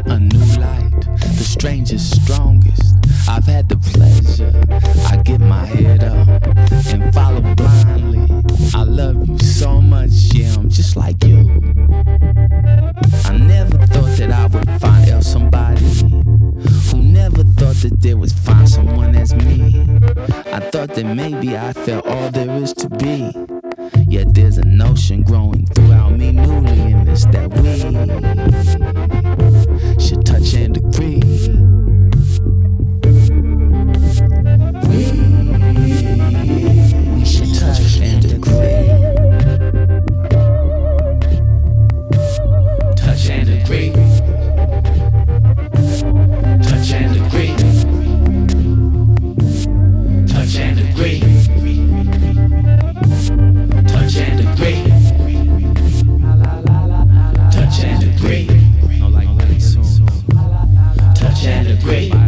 a new light, the strangest, strongest. I've had the pleasure. I get my head up and follow blindly. I love you so much, yeah, I'm just like you. I never thought that I would find else somebody who never thought that there was find someone as me. I thought that maybe I felt all there is to be. Yet there's a notion growing throughout me newly, and it's that we should touch and agree. We should touch and agree. Touch and agree. Touch and agree. Touch and agree. Touch and agree. Touch and agree. Touch and agree.